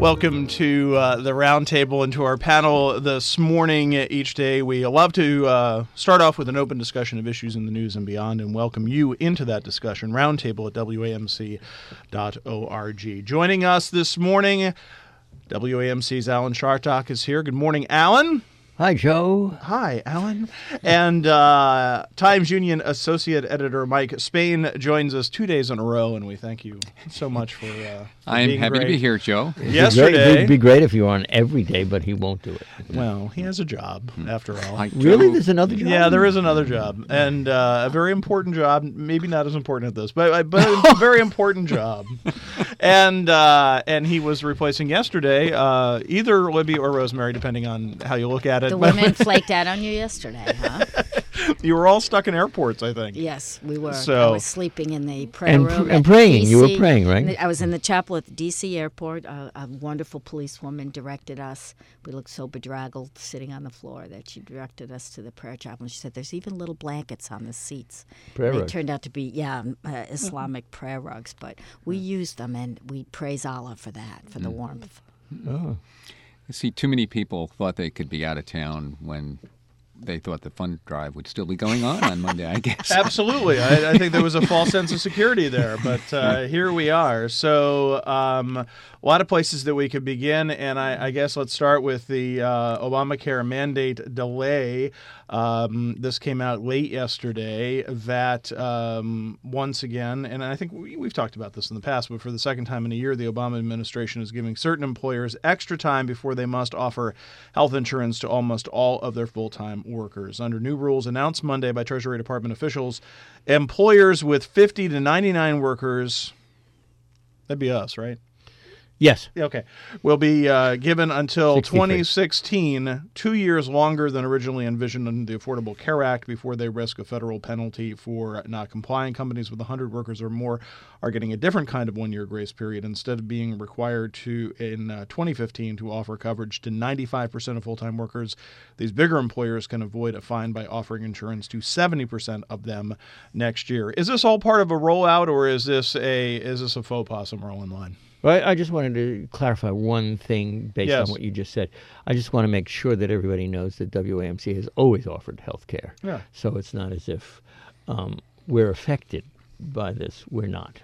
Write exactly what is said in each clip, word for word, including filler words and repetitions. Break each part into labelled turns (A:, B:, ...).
A: Welcome to uh, the roundtable and to our panel this morning. Each day we love to uh, start off with an open discussion of issues in the news and beyond and welcome you into that discussion. Roundtable at W A M C dot org. Joining us this morning, W A M C's Alan Chartock is here. Good morning, Alan.
B: Hi, Joe.
A: Hi, Alan. And uh, Times Union Associate Editor Mike Spain joins us two days in a row, and we thank you so much for, uh, for
C: I'm
A: being
C: happy
A: great.
C: to be here, Joe.
A: Yesterday,
B: It would be great if you were on every day, but he won't do it.
A: well, he has a job, after all.
C: Like
B: Really?
C: Joe-
B: There's another job?
A: Yeah, there is another job, and uh, a very important job. Maybe not as important as this, but but it's a very important job. And uh, and he was replacing yesterday uh, either Libby or Rosemary, depending on how you look at it.
D: The women flaked out on you yesterday, huh?
A: You were all stuck in airports, I think.
D: Yes, we were.
A: So-
D: I was sleeping in the prayer
B: And,
D: room
B: pr- and
D: at
B: praying. You were
D: D C.
B: praying, right?
D: I was in the chapel at the D C airport. A, a wonderful policewoman directed us. We looked so bedraggled sitting on the floor that she directed us to the prayer chapel. And she said, "There's even little blankets on the seats."
B: Prayer
D: They
B: rugs.
D: turned out to be, yeah, uh, Islamic prayer rugs. But we used them, and we praise Allah for that, for the warmth.
B: Oh.
C: See, too many people thought they could be out of town when they thought the fund drive would still be going on on Monday, I guess.
A: Absolutely. I, I think there was a false sense of security there, but uh, here we are. So um, a lot of places that we could begin, and I, I guess let's start with the uh, Obamacare mandate delay. Um, this came out late yesterday that um, once again, and I think we, we've talked about this in the past, but for the second time in a year, the Obama administration is giving certain employers extra time before they must offer health insurance to almost all of their full-time workers. Under new rules announced Monday by Treasury Department officials, employers with fifty to ninety-nine workers, that'd be us, right?
B: Yes.
A: Yeah, okay. Will be uh, given until
B: sixty-three.
A: twenty sixteen, two years longer than originally envisioned under the Affordable Care Act before they risk a federal penalty for not complying. Companies with one hundred workers or more are getting a different kind of one-year grace period. Instead of being required to, in uh, twenty fifteen, to offer coverage to ninety-five percent of full-time workers, these bigger employers can avoid a fine by offering insurance to seventy percent of them next year. Is this all part of a rollout, or is this a is this a faux pas somewhere along the line?
B: Well, I I just wanted to clarify one thing based
A: Yes.
B: on what you just said. I just want to make sure that everybody knows that W A M C has always offered health care.
A: Yeah.
B: So it's not as if um, we're affected by this. We're not.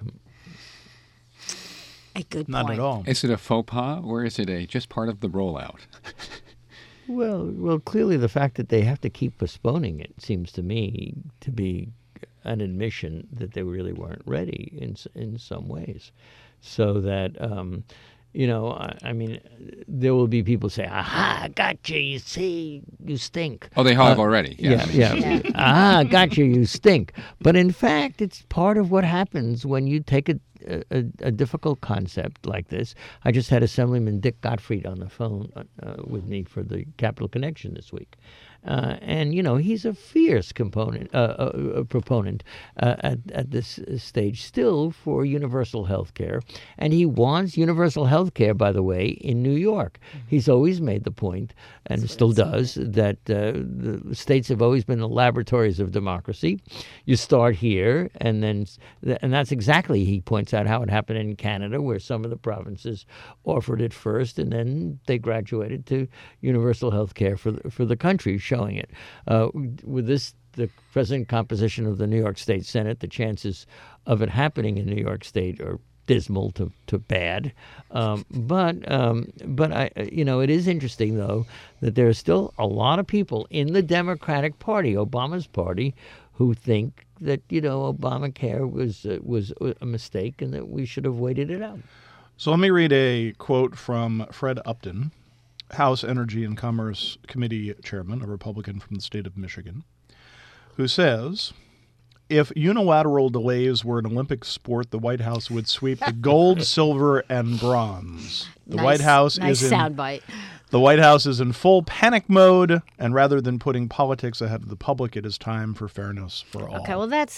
D: A good
A: Not
D: point.
A: at all.
C: Is it a faux pas, or is it a just part of the rollout?
B: Well, well, clearly the fact that they have to keep postponing it seems to me to be an admission that they really weren't ready in s- in some ways. So that, um, you know, I, I mean, there will be people say, "Aha, got you! You see, you stink."
C: Oh, they have already.
B: Yeah,
C: Yeah.
B: yeah. Ah, got you, you stink. But in fact, it's part of what happens when you take a, a, a difficult concept like this. I just had Assemblyman Dick Gottfried on the phone uh, with me for the Capital Connection this week. Uh, and, you know, he's a fierce component, uh, uh, proponent uh, at, at this stage still for universal health care. And he wants universal health care, by the way, in New York. He's always made the point, and still does, that uh, the states have always been the laboratories of democracy. You start here, and then, and that's exactly, he points out, how it happened in Canada, where some of the provinces offered it first, and then they graduated to universal health care for the, for the country, showing it. Uh, with this, the present composition of the New York State Senate, the chances of it happening in New York State are dismal to, to bad. Um, but um, but I you know it is interesting though that there are still a lot of people in the Democratic Party, Obama's party, who think that you know Obamacare was uh, was a mistake and that we should have waited it out.
A: So let me read a quote from Fred Upton, House Energy and Commerce Committee Chairman, a Republican from the state of Michigan, who says, if unilateral delays were an Olympic sport, the White House would sweep the gold, silver, and bronze. The
D: nice,
A: White House
D: nice
A: is in
D: soundbite.
A: the White House is in full panic mode, and rather than putting politics ahead of the public, it is time for fairness for all.
D: Okay, well, that's like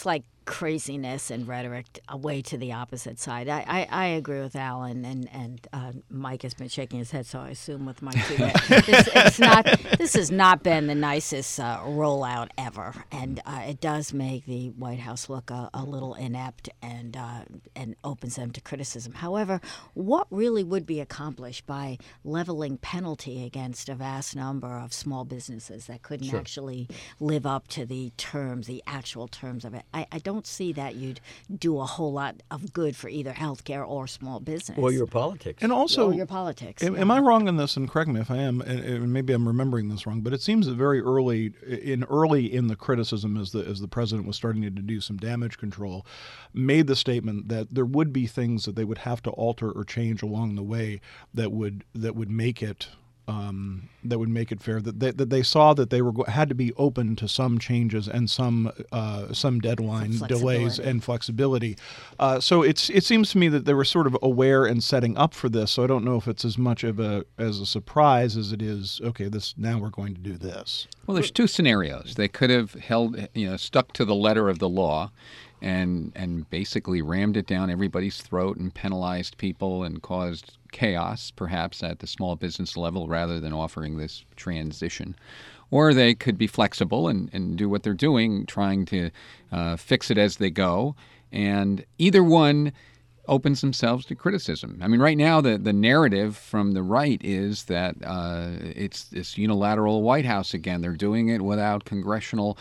D: craziness and rhetoric away to the opposite side. I, I, I agree with Alan, and and uh, Mike has been shaking his head, so I assume with Mike too that this, it's not, this has not been the nicest uh, rollout ever, and uh, it does make the White House look a, a little inept and uh, and opens them to criticism. However, what really would be accomplished by leveling penalty against a vast number of small businesses that couldn't
B: Sure.
D: actually live up to the terms, the actual terms of it? I, I don't see that you'd do a whole lot of good for either healthcare or small business.
B: Or your politics.
A: And also,
D: Or your politics.
A: Am,
D: yeah.
A: am I wrong in this? And correct me if I am. And, and maybe I'm remembering this wrong. But it seems that very early, in early in the criticism, as the as the president was starting to do some damage control, made the statement that there would be things that they would have to alter or change along the way that would that would make it. Um, that would make it fair. That they, that they saw that they were go- had to be open to some changes and some uh, some deadline
D: Some
A: delays
D: flexibility.
A: and flexibility. Uh, so it's it seems to me that they were sort of aware and setting up for this. So I don't know if it's as much of a as a surprise as it is. Okay, this now we're going to do this.
C: Well, there's two scenarios. They could have held, you know, stuck to the letter of the law, and and basically rammed it down everybody's throat and penalized people and caused chaos, perhaps at the small business level, rather than offering this transition. Or they could be flexible and, and do what they're doing, trying to uh, fix it as they go. And either one opens themselves to criticism. I mean, right now, the, the narrative from the right is that uh, it's this unilateral White House again. They're doing it without congressional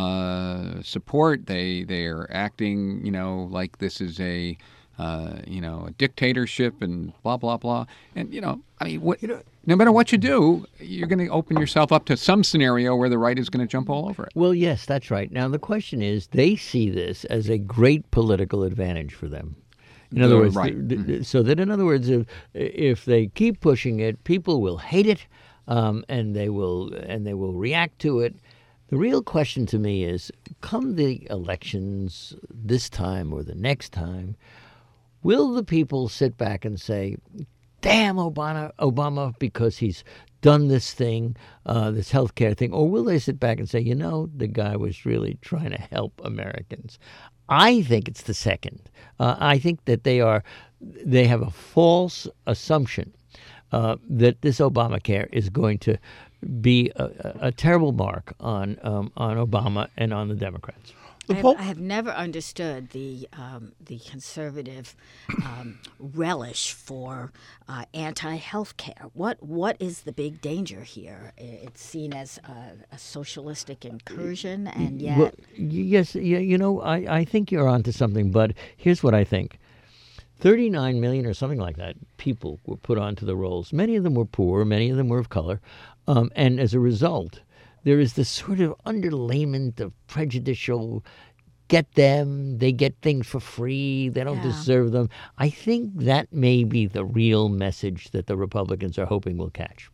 C: uh, support. They they're acting, you know, like this is a uh, you know a dictatorship and blah blah blah. And you know, I mean, what, no matter what you do, you're going to open yourself up to some scenario where the right is going to jump all over it.
B: Well, yes, that's right. Now, the question is, they see this as a great political advantage for them. In other
C: Uh,
B: words,
C: right.
B: th- th- so that in other words, if, if they keep pushing it, people will hate it, um, and they will and they will react to it. The real question to me is, come the elections this time or the next time, will the people sit back and say, "Damn Obama, Obama, because he's done this thing, uh, this health care thing," or will they sit back and say, you know, the guy was really trying to help Americans? I think it's the second. Uh, I think that they are, they have a false assumption uh, that this Obamacare is going to be a, a, a terrible mark on um, on Obama and on the Democrats.
D: I have,
A: poll-
D: I have never understood the um, the conservative um, relish for uh, anti-health care. What what is the big danger here? It's seen as a, a socialistic incursion, and yet
B: Well, y- yes, you, you know, I, I think you're onto something, but here's what I think. thirty-nine million or something like that people were put onto the rolls. Many of them were poor, many of them were of color, um, and as a result, there is this sort of underlayment of prejudicial, get them, they get things for free, they don't
D: Yeah.
B: deserve them. I think that may be the real message that the Republicans are hoping will catch.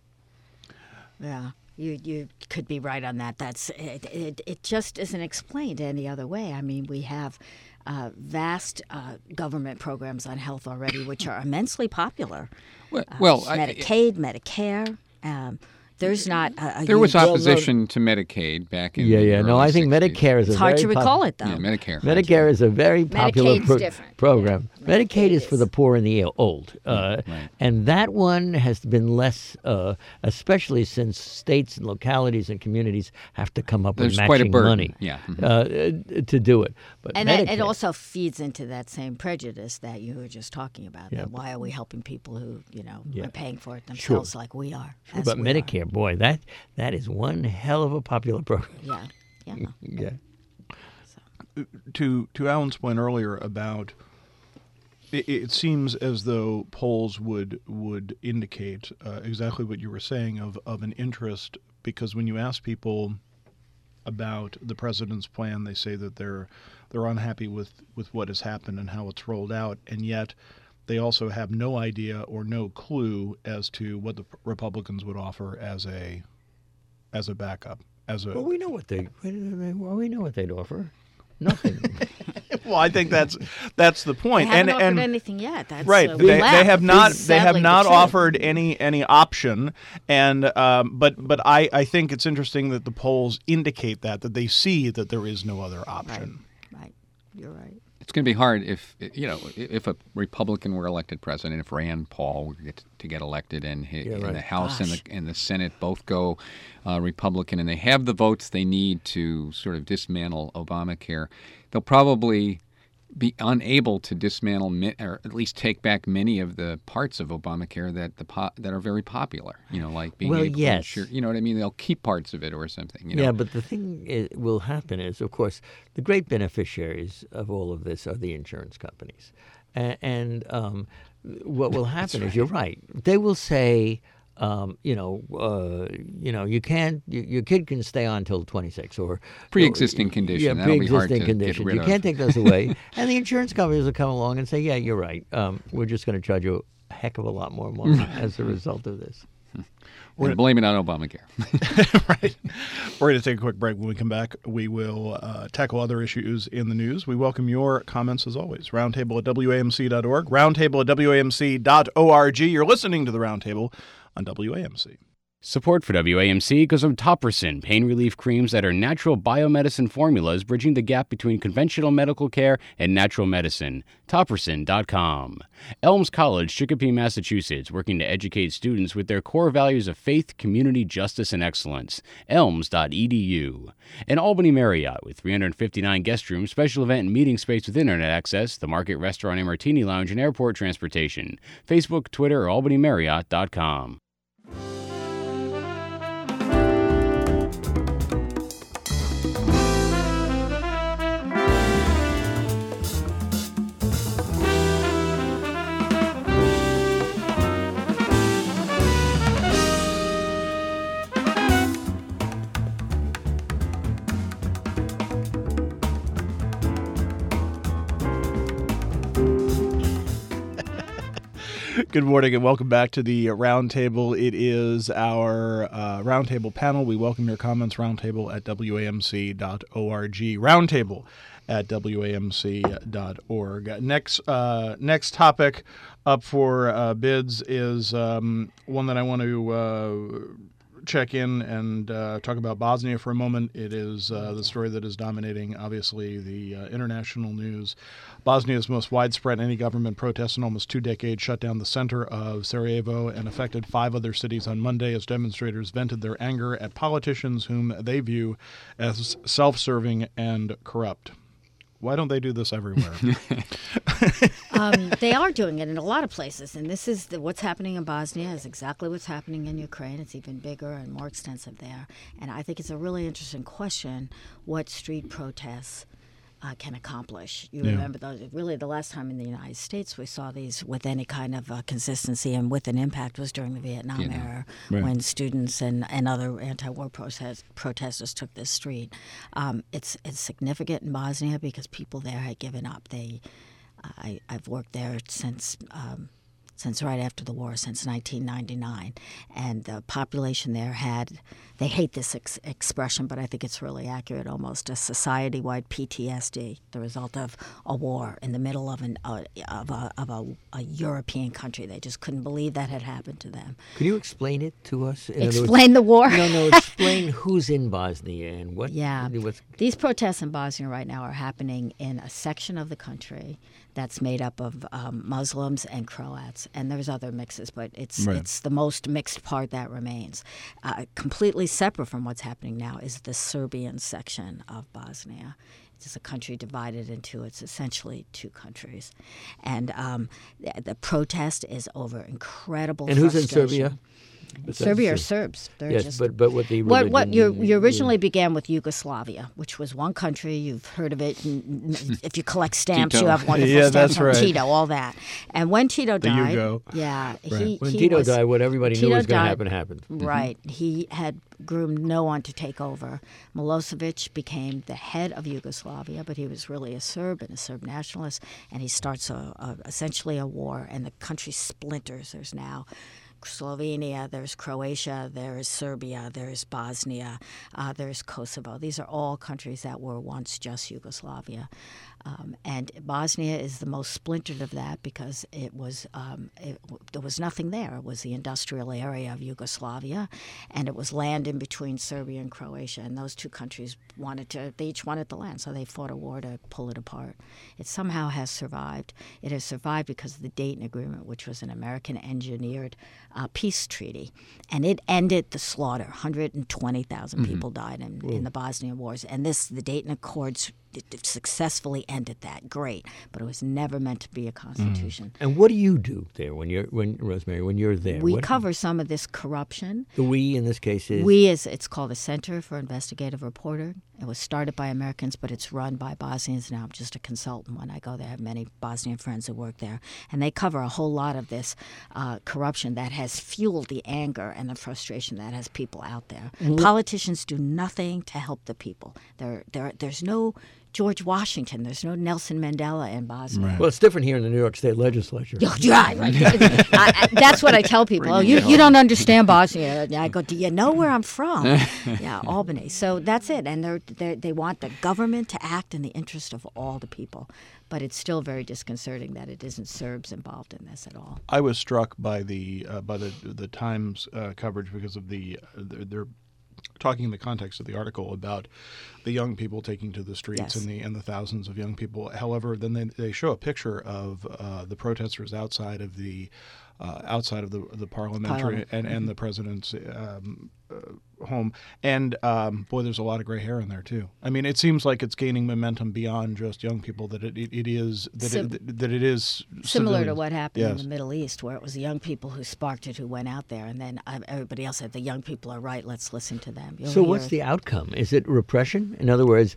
D: yeah, you you could be right on that. That's it. It, it just isn't explained any other way. I mean, we have uh, vast uh, government programs on health already, which are immensely popular.
C: Well,
D: Uh,
C: well I-
D: Medicaid, Medicare. Um, there's not a, a
C: there was
D: huge-
C: opposition to Medicaid back in
B: Yeah,
C: the
B: yeah. No,
C: early
B: I think
C: sixties.
B: Medicare is
D: It's
B: a
D: hard
B: very
D: to
B: pop-
D: recall it, though.
C: Yeah, Medicare.
B: Medicare is a very popular
D: Medicaid's
B: pro-
D: different.
B: program.
D: Yeah.
B: Medicaid
D: Medicaid
B: is for
D: is-
B: the poor and the old, uh,
C: right.
B: and that one has been less, uh, especially since states and localities and communities have to come up
C: There's
B: with
C: quite a
B: matching
C: burden.
B: money
C: Yeah. Mhm.
B: uh, to do it. But
D: And that,
B: Medicare,
D: it also feeds into that same prejudice that you were just talking about.
B: Yeah.
D: That why are we helping people who, you know,
B: Yeah.
D: are paying for it
B: Sure.
D: themselves like we are? as
B: but
D: we
B: Medicare, boy, that that is one hell of a popular program.
D: Are. Yeah, yeah.
B: Yeah.
A: To to Alan's point earlier about it, it seems as though polls would would indicate uh, exactly what you were saying of, of an interest, because when you ask people about the president's plan, they say that they're they're unhappy with, with what has happened and how it's rolled out, and yet they also have no idea or no clue as to what the Republicans would offer as a as a backup. As a
B: Well, we know what they well, we know what they'd offer. Nothing.
A: well, I think that's that's the
D: They
A: point.
D: haven't
A: and
D: offered
A: and
D: anything yet. That's,
A: right,
D: uh,
A: they,
D: we
A: they
D: laugh.
A: have not
D: It's
A: they have
D: sadly the
A: not
D: truth.
A: offered any any option, and um, but but I, I think it's interesting that the polls indicate that that they see that there is no other option.
D: Right. You're right.
C: It's going to be hard if, you know, if a Republican were elected president, if Rand Paul were get to get elected and, he,
B: Yeah,
C: and
B: right.
C: the House and
D: Gosh.
C: the, and the Senate both go uh, Republican and they have the votes they need to sort of dismantle Obamacare, they'll probably be unable to dismantle mi- or at least take back many of the parts of Obamacare that the po- that are very popular, you know, like being
B: Well,
C: able
B: yes.
C: to insure, you know what I mean? They'll keep parts of it or something, you know.
B: Yeah, but the thing is, will happen is, of course, the great beneficiaries of all of this are the insurance companies. A- and um, what will happen is, you're right, they will say, um, you know, uh, you know, you can't, y- your kid can stay on till twenty-six, or
C: Pre-existing condition.
B: Yeah,
C: That'll be hard
B: pre-existing
C: to get
B: conditions.
C: rid
B: You
C: of.
B: can't take those away, and the insurance companies will come along and say, yeah, you're right. Um, we're just going to charge you a heck of a lot more money as a result of this.
C: And blame it on Obamacare.
A: Right. We're going to take a quick break. When we come back, we will uh, tackle other issues in the news. We welcome your comments as always. Roundtable at W A M C dot org. Roundtable at W A M C dot org. You're listening to the Roundtable on W A M C.
E: Support for W A M C goes from Topricin, pain relief creams that are natural biomedicine formulas bridging the gap between conventional medical care and natural medicine. Topricin dot com. Elms College, Chicopee, Massachusetts, working to educate students with their core values of faith, community, justice, and excellence. elms dot e d u. And Albany Marriott, with three hundred fifty-nine guest rooms, special event and meeting space with internet access, the Market Restaurant and Martini Lounge, and airport transportation. Facebook, Twitter, or albany marriott dot com.
A: Good morning and welcome back to the Roundtable. It is our uh, Roundtable panel. We welcome your comments. Roundtable at W A M C dot org. Roundtable at W A M C dot org. Next, uh, next topic up for uh, bids is um, one that I want to uh, check in and uh, talk about Bosnia for a moment. It is uh, the story that is dominating, obviously, the uh, international news. Bosnia's most widespread anti-government protests in almost two decades shut down the center of Sarajevo and affected five other cities on Monday as demonstrators vented their anger at politicians whom they view as self-serving and corrupt. Why don't they do this everywhere?
D: um, they are doing it in a lot of places, and this is the, what's happening in Bosnia is exactly what's happening in Ukraine. It's even bigger and more extensive there, and I think it's a really interesting question: what street protests uh, can accomplish? You
A: Yeah.
D: remember those? Really, the last time in the United States we saw these with any kind of uh, consistency and with an impact was during the Vietnam
C: Vietnam.
D: era,
A: Right.
D: when students and, and other anti-war protest, protesters took this street. Um, it's it's significant in Bosnia because people there had given up. They I, I've worked there since um, since right after the war, since nineteen ninety-nine, and the population there had, they hate this ex- expression, but I think it's really accurate, almost a society-wide P T S D, the result of a war in the middle of an uh, of, a, of a, a European country. They just couldn't believe that had happened to them.
B: Could you explain it to us? In other words-
D: Explain the war.
B: No, no. Explain who's in Bosnia and what.
D: Yeah.
B: What's,
D: These protests in Bosnia right now are happening in a section of the country that's made up of um, Muslims and Croats, and there's other mixes, but it's
A: Right.
D: it's the most mixed part that remains. Uh, completely separate from what's happening now is the Serbian section of Bosnia. It's a country divided into, it's essentially two countries, and um, the, the protest is over incredible.
B: and who's in
D: frustration.
B: Serbia? Besides
D: Serbia are
B: Ser-
D: Serbs. They're
B: Yes,
D: just
B: but but what the
D: what what you
B: religion-
D: you originally began with Yugoslavia, which was one country. You've heard of it. And if you collect stamps,
C: Tito.
D: you have wonderful
A: Yeah,
D: stamps
A: that's
D: from
A: right.
D: Tito, all that. And when Tito
A: The
D: died,
A: Yugo.
D: yeah,
A: Right.
D: he
B: When
D: he
B: Tito
D: was,
B: died, what everybody
D: Tito
B: knew was going to
D: died-
B: happen happened.
D: Right. He had groomed no one to take over. Milosevic became the head of Yugoslavia, but he was really a Serb and a Serb nationalist, and he starts a, a essentially a war, and the country splinters. There's now Slovenia, there's Croatia, there's Serbia, there's Bosnia, uh, there's Kosovo. These are all countries that were once just Yugoslavia. Um, and Bosnia is the most splintered of that because it was um, it, there was nothing there. It was the industrial area of Yugoslavia, and it was land in between Serbia and Croatia. And those two countries wanted to, they each wanted the land, so they fought a war to pull it apart. It somehow has survived. It has survived because of the Dayton Agreement, which was an American-engineered uh, peace treaty. And it ended the slaughter. one hundred twenty thousand mm-hmm. people died in, in the Bosnian Wars. And this, the Dayton Accords, it successfully ended that. Great, but it was never meant to be a constitution.
B: Mm. And what do you do there when you're when Rosemary when you're there?
D: We
B: what,
D: cover some of this corruption.
B: The we in this case is
D: we is it's called the Center for Investigative Reporting. It was started by Americans, but it's run by Bosnians now. I'm just a consultant when I go there. I have many Bosnian friends who work there, and they cover a whole lot of this uh, corruption that has fueled the anger and the frustration that has people out there. Mm. Politicians do nothing to help the people. There, there, there's no George Washington. There's no Nelson Mandela in Bosnia.
B: Right. Well, it's different here in the New York State legislature.
D: Yeah, right. I, I, that's what I tell people. Oh, you, you don't understand Bosnia. And I go, do you know where I'm from? Yeah, Albany. So that's it. And they're, they're, they want the government to act in the interest of all the people. But it's still very disconcerting that it isn't Serbs involved in this at all.
A: I was struck by the uh, by the the Times uh, coverage because of the uh, their talking in the context of the article about the young people taking to the streets
D: yes.
A: and the and the thousands of young people. However, then they, they show a picture of uh, the protesters outside of the uh, outside of the the parliamentary
D: Parliament.
A: and, and the president's um, uh, home. And um, boy, there's a lot of gray hair in there too. I mean, it seems like it's gaining momentum beyond just young people. That it, it, it is that
D: Sim-
A: it, that it is
D: similar
A: civilians.
D: to what happened
A: yes.
D: in the Middle East, where it was the young people who sparked it, who went out there, and then uh, everybody else said the young people are right. Let's listen to them. You'll
B: so,
D: hear-
B: what's the outcome? Is it repression? In other words,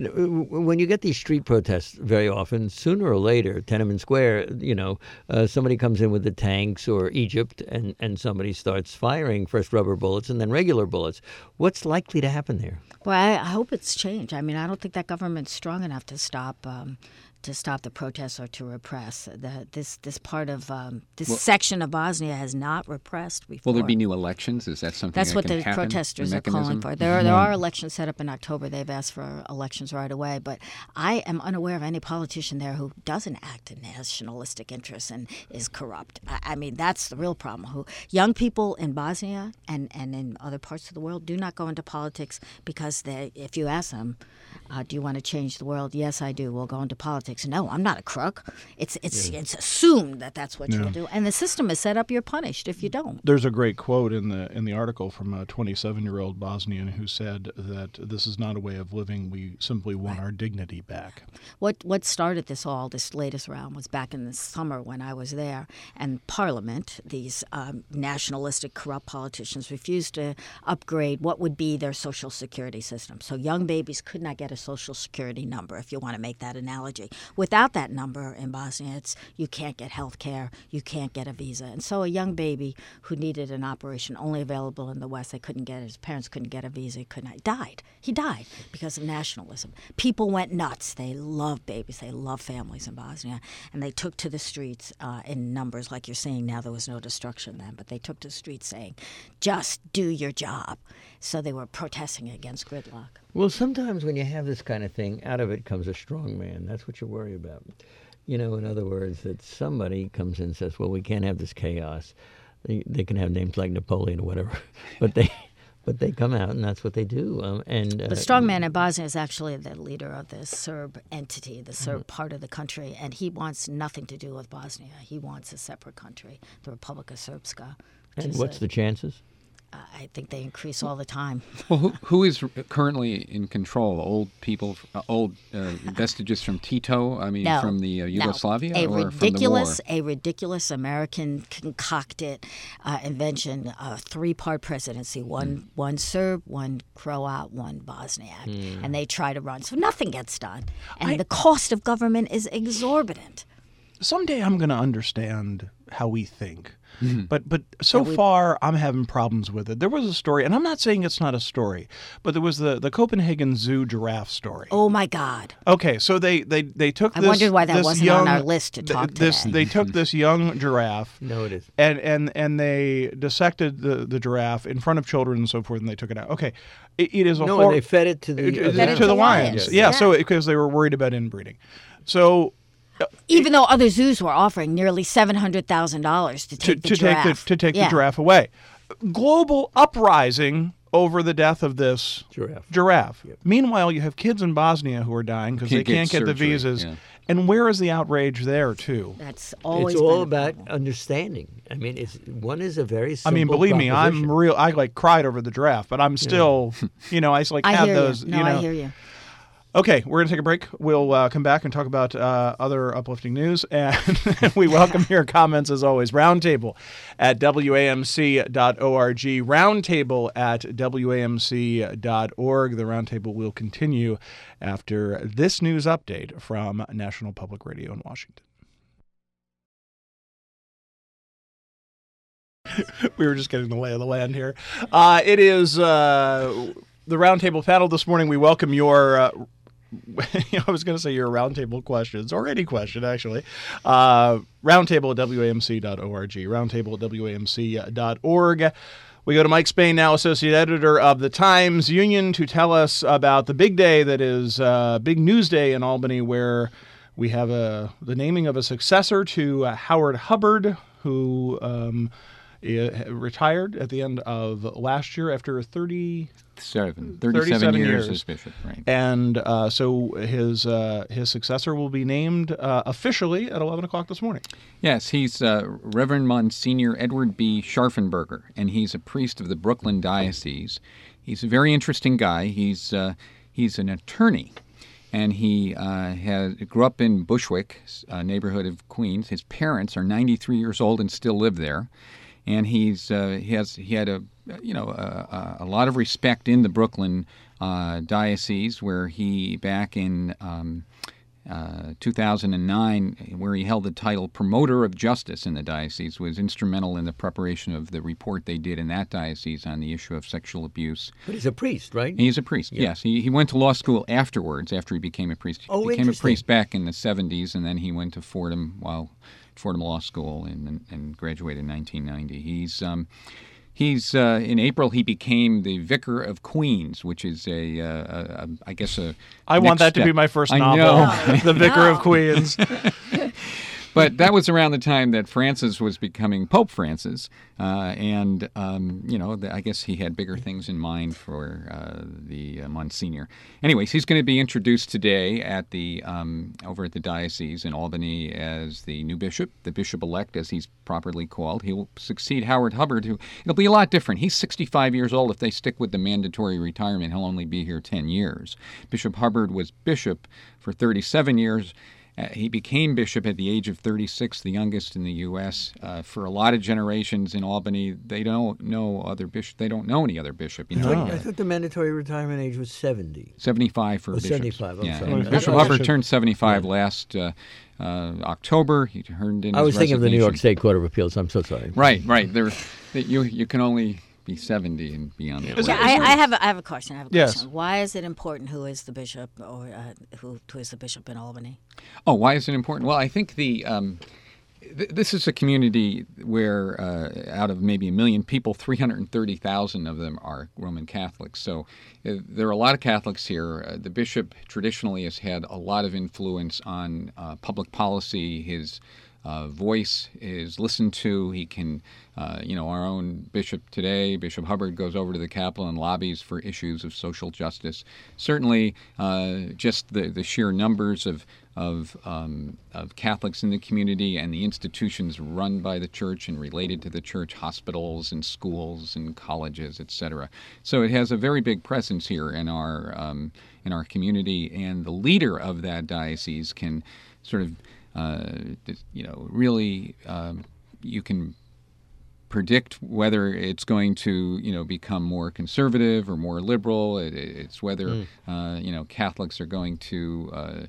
B: when you get these street protests, very often, sooner or later, Tiananmen Square, you know, uh, somebody comes in with the tanks, or Egypt, and, and somebody starts firing first rubber bullets and then regular bullets. What's likely to happen there?
D: Well, I, I hope it's changed. I mean, I don't think that government's strong enough to stop um, to stop the protests or to repress. The, this this part of um, this
C: well,
D: section of Bosnia has not repressed before.
C: Will there be new elections? Is that something
D: That's
C: that
D: what
C: can
D: the
C: happen?
D: protesters
C: the
D: are calling for. There,
C: mm-hmm.
D: there are elections set up in October. They've asked for elections right away. But I am unaware of any politician there who doesn't act in nationalistic interests and is corrupt. I, I mean, that's the real problem. Who young people in Bosnia and, and in other parts of the world do not go into politics because they, if you ask them, uh, do you want to change the world? Yes, I do. We'll go into politics. No, I'm not a crook. It's it's yeah. it's assumed that that's what yeah. you'll do, and the system is set up. You're punished if you don't.
A: There's a great quote in the in the article from a twenty-seven-year-old Bosnian who said that this is not a way of living. We simply want right. our dignity back.
D: What what started this all, this latest round, was back in the summer when I was there, and Parliament, these um, nationalistic, corrupt politicians, refused to upgrade what would be their social security system. So young babies could not get a social security number, if you want to make that analogy. Without that number in Bosnia, it's you can't get health care, you can't get a visa. And so a young baby who needed an operation only available in the West, they couldn't get it, his parents couldn't get a visa, he could not, died. He died because of nationalism. People went nuts. They love babies, they love families in Bosnia, and they took to the streets uh, in numbers, like you're saying now. There was no destruction then, but they took to the streets saying, just do your job. So they were protesting against gridlock.
B: Well, sometimes when you have this kind of thing, out of it comes a strong man. That's what you worry about. You know, in other words, that somebody comes in and says, well, we can't have this chaos. They, they can have names like Napoleon or whatever, but they but they come out and that's what they do. Um, and uh,
D: The strongman in Bosnia is actually the leader of the Serb entity, the Serb mm-hmm. part of the country, and he wants nothing to do with Bosnia. He wants a separate country, the Republika Srpska.
B: And what's a, the chances?
D: I think they increase all the time.
C: Well, who, who is currently in control? Old people, uh, old uh, vestiges from Tito? I mean,
D: no,
C: from the uh, Yugoslavia,
D: no. a
C: or
D: ridiculous,
C: from the war?
D: A ridiculous American concocted uh, invention, a three-part presidency: one, mm. one Serb, one Croat, one Bosniak, mm. and they try to run. So nothing gets done, and I, the cost of government is exorbitant.
A: Someday I'm going to understand how we think. But but so
D: we-
A: far, I'm having problems with it. There was a story, and I'm not saying it's not a story, but there was the, the Copenhagen Zoo giraffe story.
D: Oh my God!
A: Okay, so they, they, they took
D: I
A: this
D: wondered why that
A: this
D: wasn't
A: young,
D: on our list to
A: th-
D: talk
A: this
D: today.
A: They took this young giraffe
B: No, it is.
A: and, and, and they dissected the, the giraffe in front of children and so forth, and they took it out. Okay, it, it is a
B: No,
A: hor-
B: and they fed it to the
A: it-
B: uh,
A: it-
D: Fed it
A: to
D: to
A: the lions.
D: lions.
A: Yeah,
D: Yeah.
A: so because they were worried about inbreeding. So
D: Even though other zoos were offering nearly seven hundred thousand dollars to
A: to,
D: take the
A: to
D: giraffe.
A: take the to take
D: Yeah.
A: the giraffe away. Global uprising over the death of this
B: giraffe.
A: giraffe. Meanwhile, you have kids in Bosnia who are dying because they
C: Can't get
A: can't get the
C: surgery,
A: visas.
C: yeah.
A: And where is the outrage there too?
D: That's always
B: It's all
D: been a
B: about
D: problem.
B: understanding. I mean, it's one is a very
A: I
B: simple
A: mean, believe me, I'm
B: proposition.
A: real. I like cried over the giraffe, but I'm still, you know, I just like
D: I
A: have
D: hear
A: those.
D: you. No,
A: you know.
D: I hear you.
A: Okay, we're going to take a break. We'll uh, come back and talk about uh, other uplifting news. And we welcome your comments as always. Roundtable at W A M C dot org. Roundtable at W A M C dot org. The roundtable will continue after this news update from National Public Radio in Washington. We were just getting the lay of the land here. Uh, it is uh, the roundtable panel this morning. We welcome your. Uh, I was going to say your roundtable questions, or any question, actually. Uh, roundtable at W A M C dot org. Roundtable at W A M C dot org. We go to Mike Spain, now associate editor of the Times Union, to tell us about the big day that is uh, big news day in Albany, where we have a, the naming of a successor to uh, Howard Hubbard, who um, i- retired at the end of last year after thirty.
C: Seven,
A: thirty-seven
C: thirty-seven years,
A: years.
C: as bishop, right?
A: And uh, so his uh, his successor will be named uh, officially at eleven o'clock this morning.
C: Yes, he's uh, Reverend Monsignor Edward B. Scharfenberger, and he's a priest of the Brooklyn Diocese. He's a very interesting guy. He's uh, he's an attorney, and he uh, has grew up in Bushwick, a neighborhood of Queens. His parents are ninety-three years old and still live there, and he's uh, he has he had a you know a, a lot of respect in the Brooklyn uh, diocese, where he back in um, uh, two thousand nine, where he held the title Promoter of Justice in the diocese, was instrumental in the preparation of the report they did in that diocese on the issue of sexual abuse.
B: But he's a priest, right?
C: He's a priest, yes. He he went to law school afterwards, after he became a priest. He
B: Oh,
C: became a
B: interesting.
C: priest back in the seventies, and then he went to Fordham while Fordham Law School and and graduated in nineteen ninety. He's um, he's uh, in April he became the Vicar of Queens, which is a, uh, a, a I guess a
A: I want
C: next
A: that to be
C: step.
A: my first
C: I
A: novel,
C: know.
A: The Vicar of Queens.
C: But that was around the time that Francis was becoming Pope Francis, uh, and um, you know, the, I guess he had bigger things in mind for uh, the uh, Monsignor. Anyways, he's going to be introduced today at the um, over at the diocese in Albany as the new bishop, the bishop-elect, as he's properly called. He will succeed Howard Hubbard, who it'll be a lot different. He's sixty-five years old. If they stick with the mandatory retirement, he'll only be here ten years. Bishop Hubbard was bishop for thirty-seven years. Uh, he became bishop at the age of thirty-six, the youngest in the U S Uh, for a lot of generations in Albany, they don't know other bishop. They don't know any other bishop. You know,
B: Wait, I thought the mandatory retirement age was seventy.
C: seventy-five for
B: Oh,
C: bishops.
B: seventy-five, I'm
C: yeah,
B: sorry.
C: and
B: I
C: Bishop
B: thought
C: Hubbard
A: Bishop-
C: turned seventy-five last uh, uh, October. He turned in.
B: I was
C: his
B: thinking of the New York
C: resignation.
B: State Court of Appeals. I'm so sorry.
C: Right, right. There, that you you can only be seventy and beyond that.
A: Is
D: Yeah,
A: it-
D: I, I have a, I have a question. I have a
A: Yes.
D: question. Why is it important who is the bishop or uh, who, who is the bishop in Albany?
C: Oh, why is it important? Well, I think the um, th- this is a community where uh, out of maybe a million people, three hundred thirty thousand of them are Roman Catholics. So uh, there are a lot of Catholics here. Uh, the bishop traditionally has had a lot of influence on uh, public policy. His uh, voice is listened to. He can, uh, you know, our own bishop today, Bishop Hubbard, goes over to the Capitol and lobbies for issues of social justice. Certainly, uh, just the, the sheer numbers of of, um, of Catholics in the community and the institutions run by the church and related to the church, hospitals and schools and colleges, et cetera. So it has a very big presence here in our um, in our community, and the leader of that diocese can sort of, uh, you know, really um, you can predict whether it's going to, you know, become more conservative or more liberal. It, it's whether,
B: Mm.
C: uh, you know, Catholics are going to, uh,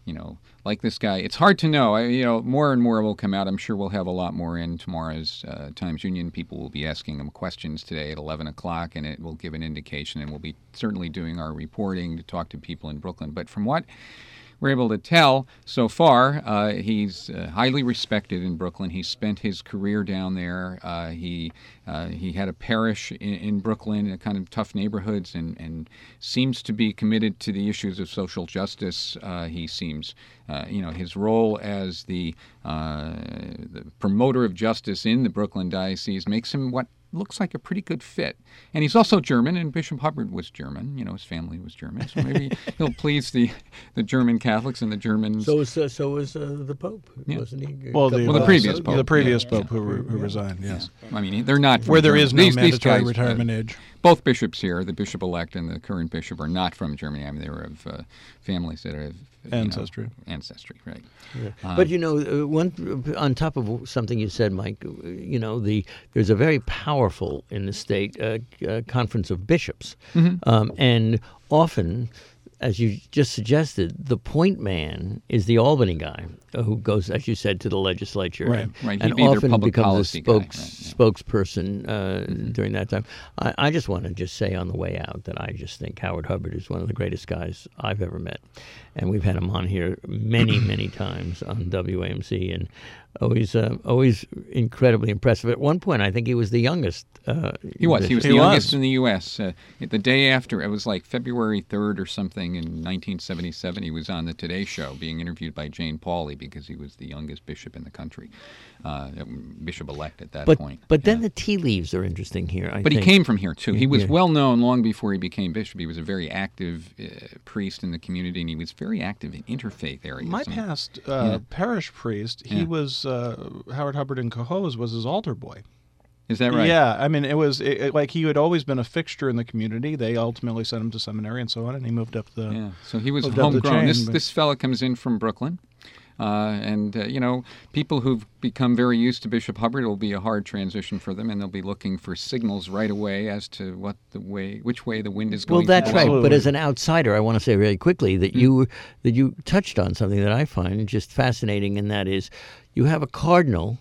C: you know, like this guy, it's hard to know. I, you know, more and more will come out. I'm sure we'll have a lot more in tomorrow's uh, Times Union. People will be asking them questions today at eleven o'clock, and it will give an indication. And we'll be certainly doing our reporting to talk to people in Brooklyn. But from what we're able to tell so far, uh, he's uh, highly respected in Brooklyn. He spent his career down there. Uh, he uh, he had a parish in, in Brooklyn, in kind of tough neighborhoods, and, and seems to be committed to the issues of social justice. Uh, he seems, uh, you know, his role as the, uh, the promoter of justice in the Brooklyn diocese makes him what looks like a pretty good fit. And he's also German, and Bishop Hubbard was German. You know, his family was German. So maybe he'll please the, the German Catholics and the Germans.
B: So was uh, so was uh, the Pope,
C: Yeah.
B: wasn't he?
A: Well, the,
C: Well, the
A: uh,
C: previous
A: the
C: pope.
A: previous
C: Yeah.
A: pope who, who resigned. Yes,
C: I mean, they're not from
A: where there
C: Germany.
A: is no
C: These- these
A: mandatory
C: guys, uh,
A: retirement age.
C: Both bishops here, the bishop-elect and the current bishop, are not from Germany. I mean, they were of uh, families that have you know,
A: Ancestry.
C: ancestry, right?
B: Yeah.
C: Uh,
B: But you know, uh, one on top of something you said, Mike, uh, you know, the there's a very powerful in the state uh, uh, conference of bishops, um, and often, as you just suggested, the point man is the Albany guy uh, who goes, as you said, to the legislature,
A: Right.
B: and,
C: Right, he'd
B: and
C: be their
B: often
C: public
B: becomes a
C: policy guy,
B: spokes,
C: right, yeah.
B: spokesperson uh, during that time. I, I just want to just say on the way out that I just think Howard Hubbard is one of the greatest guys I've ever met, and we've had him on here many, many times on W A M C, and always, uh, always incredibly impressive. At one point, I think he was the youngest. Uh,
C: He was. He was
A: He
C: the
A: was.
C: youngest in the U S Uh, the day after, it was like February third or something in nineteen seventy-seven, he was on the Today Show being interviewed by Jane Pauley because he was the youngest bishop in the country, uh, bishop-elect at that
B: But
C: point.
B: but then
C: Yeah.
B: the tea leaves are interesting here. I
C: But he
B: think.
C: came from here, too. He was
B: Yeah.
C: well known long before he became bishop. He was a very active uh, priest in the community, and he was very active in interfaith areas.
A: My
C: And-
A: past uh,
C: Yeah.
A: parish priest, he
C: Yeah.
A: was uh, Howard Hubbard in Cohoes was his altar boy.
C: Is that right?
A: Yeah, I mean, it was it, it- like he had always been a fixture in the community. They ultimately sent him to seminary and so on, and he moved up the.
C: Yeah, so he was
A: moved up the
C: homegrown.
A: chain,
C: This
A: but-
C: this fella comes in from Brooklyn, uh, and uh, you know, people who've become very used to Bishop Hubbard, it will be a hard transition for them, and they'll be looking for signals right away as to what the way, which way the wind is
B: Well,
C: going.
B: that's
C: to
B: right.
C: blow.
B: But as an outsider, I want to say very quickly that you that you touched on something that I find just fascinating, and that is, you have a cardinal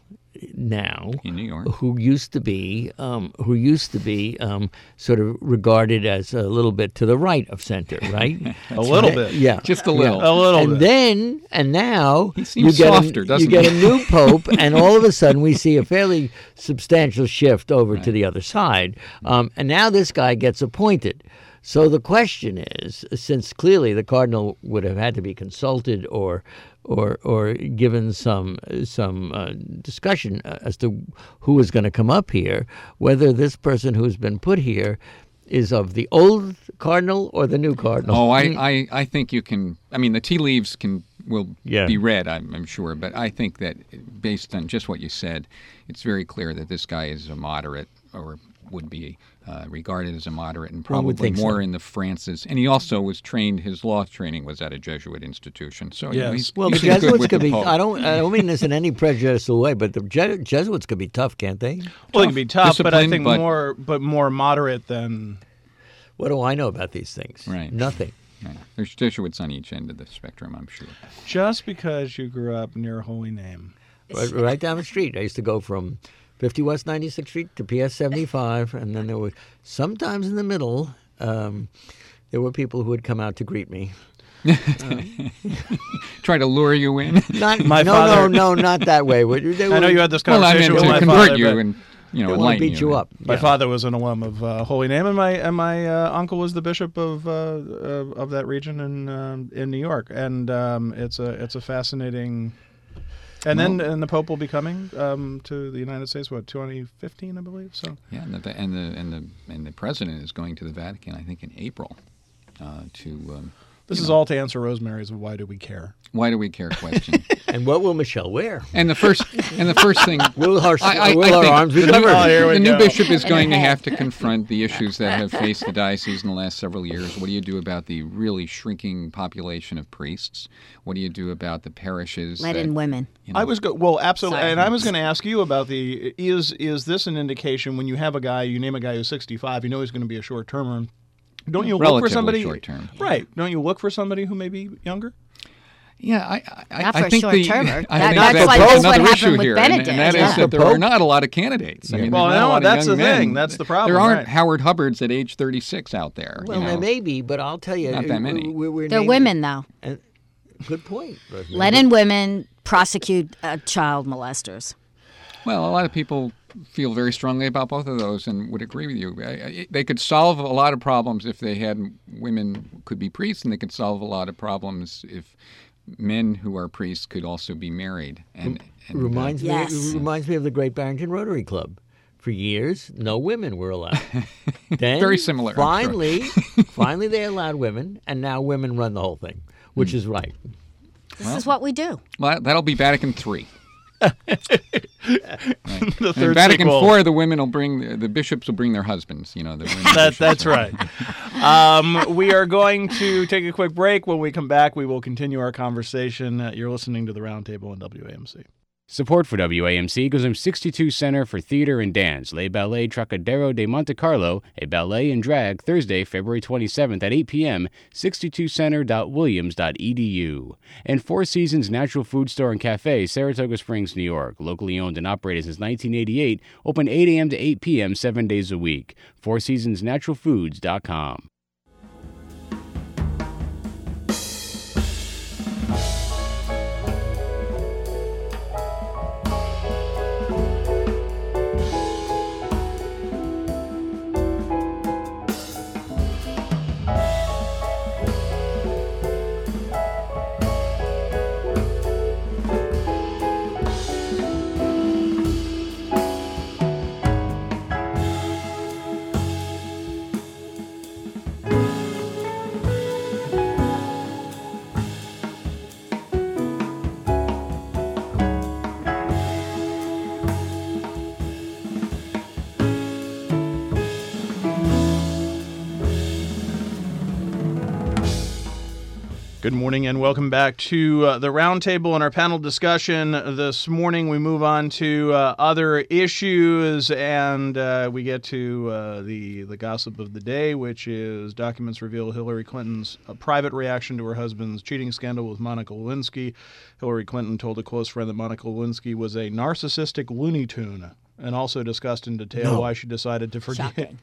B: now
C: in New York.
B: who used to be um, who used to be um, sort of regarded as a little bit to the right of center, right?
A: a little bit.
B: Yeah,
C: Just a little.
A: A little
B: and
A: bit.
B: then and now
C: He seems
B: you get
C: softer,
B: a,
C: doesn't
B: you get
C: he?
B: a new pope, and all of a sudden we see a fairly substantial shift over to the other side, um, and now this guy gets appointed. So the question is, since clearly the cardinal would have had to be consulted or or or given some some uh, discussion as to who is going to come up here, whether this person who's been put here is of the old cardinal or the new cardinal.
C: Oh, I, I, I think you can. I mean, the tea leaves can will
B: Yeah.
C: be read, I'm, I'm sure, but I think that based on just what you said, it's very clear that this guy is a moderate, or would be uh, regarded as a moderate, and
B: One would
C: probably
B: think so.
C: more in the Francis. And he also was trained. His law training was at a Jesuit institution. So you know,
A: Yes.
C: he's,
B: Well, the
C: he's in good
B: Jesuits
C: with
B: could
C: the
B: be.
C: Pope.
B: I don't. I don't mean this in any prejudicial way, but the Je- Jesuits could be tough, can't they?
A: Well, it can be tough, but I
C: Disciplined,
A: think
C: but-
A: more, but more moderate than.
B: What do I know about these things?
C: Right.
B: Nothing.
C: Right. There's Jesuits on each end of the spectrum, I'm sure.
A: Just because you grew up near a holy name.
B: Right, right down the street. I used to go from fifty West ninety-sixth Street to P S seventy-five, and then there were sometimes in the middle. Um, there were people who would come out to greet me.
C: Try to lure you in.
B: Not,
A: My
B: no,
A: father-
B: no, no, not that way. Would- They
A: I know
B: would-
A: you had this
C: well, I
A: conversation
C: meant
A: with
C: to
A: my
C: convert
A: father.
C: you
A: but
C: and you know
B: they want to
C: enlighten
B: beat you up.
A: my
B: Yeah.
A: father was an alum of uh, Holy Name, and my and my uh, uncle was the bishop of uh, of, of that region in um, in New York, and um, it's a it's a fascinating. And then and the Pope will be coming um, to the United States. What twenty fifteen, I believe. So
C: Yeah, and the and the and the and the president is going to the Vatican, I think, in April. Uh, to um,
A: this
C: you
A: is
C: know,
A: all to answer Rosemary's "Why do we care?"
C: why do we care question.
B: And what will Michelle wear?
C: And the first and the first thing.
B: Will our,
C: I, I,
B: will
C: I
B: our
C: think
B: arms be
C: the, new,
B: covered?
A: Oh, here we
C: the new
A: go.
C: bishop is going to
D: hat.
C: have to confront the issues that have faced the diocese in the last several years. What do you do about the really shrinking population of priests? What do you do about the parishes?
D: Let
C: that,
D: in women.
C: you know,
A: I was go- well, absolutely,
D: Sorry.
A: and I was going to ask you about the is is this an indication when you have a guy, you name a guy who's sixty-five, you know he's going to be a short termer. Don't you look for
C: relatively
A: somebody
C: short term.
A: right? Don't you look for somebody who may be younger?
C: Yeah, I, I,
D: Not
C: I
D: for
C: think the,
D: short-termer.
C: I
D: That-
C: think
D: that's
C: that's
D: like- that's what
C: another
D: happened
C: issue
D: with
C: here, and,
D: Benedict.
C: and that is
B: Yeah.
C: that there are not a lot of candidates. I mean,
A: Well,
C: there's not a
A: no,
C: lot of
A: that's
C: young
A: the thing.
C: men.
A: That's the problem,
C: There aren't
A: right.
C: Howard Hubbards at age thirty-six out there.
B: Well,
C: you know?
B: there may be, but I'll tell you,
C: Not that many.
B: we- we're
D: They're
B: naming-
D: women, though.
B: And, good point. Rosemary.
D: Letting women prosecute uh, child molesters.
C: Well, a lot of people feel very strongly about both of those and would agree with you. I- I- They could solve a lot of problems if they had women could be priests, and they could solve a lot of problems if men who are priests could also be married. And, and uh,
B: reminds
D: Yes.
B: me it reminds me of the Great Barrington Rotary Club. For years, no women were allowed. Then,
C: Very similar, I'm sure.
B: Finally, finally, they allowed women, and now women run the whole thing, which
C: Hmm.
B: is right.
D: This is what we do.
C: well, that'll be Vatican three.
A: The
C: And
A: third
C: Vatican
A: sequel.
C: four, the women will bring the bishops will bring their husbands. You know, the women
A: That,
C: bishops
A: that's
C: will-
A: right. Um, we are going to take a quick break. When we come back, we will continue our conversation. Uh, you're listening to the Roundtable on W A M C.
E: Support for W A M C goes from sixty-two Center for Theater and Dance, Le Ballet Trocadero de Monte Carlo, a ballet and drag, Thursday, February twenty-seventh at eight p.m., sixty-two center dot williams dot e d u. And Four Seasons Natural Food Store and Cafe, Saratoga Springs, New York, locally owned and operated since nineteen eighty-eight, open eight a.m. to eight p.m. seven days a week. four seasons natural foods dot com.
A: Good morning and welcome back to uh, the Roundtable and our panel discussion. This morning we move on to uh, other issues and uh, we get to uh, the, the gossip of the day, which is documents reveal Hillary Clinton's uh, private reaction to her husband's cheating scandal with Monica Lewinsky. Hillary Clinton told a close friend that Monica Lewinsky was a narcissistic Looney Tune and also discussed in detail
B: No.
A: why she decided to forgive
D: Shocking.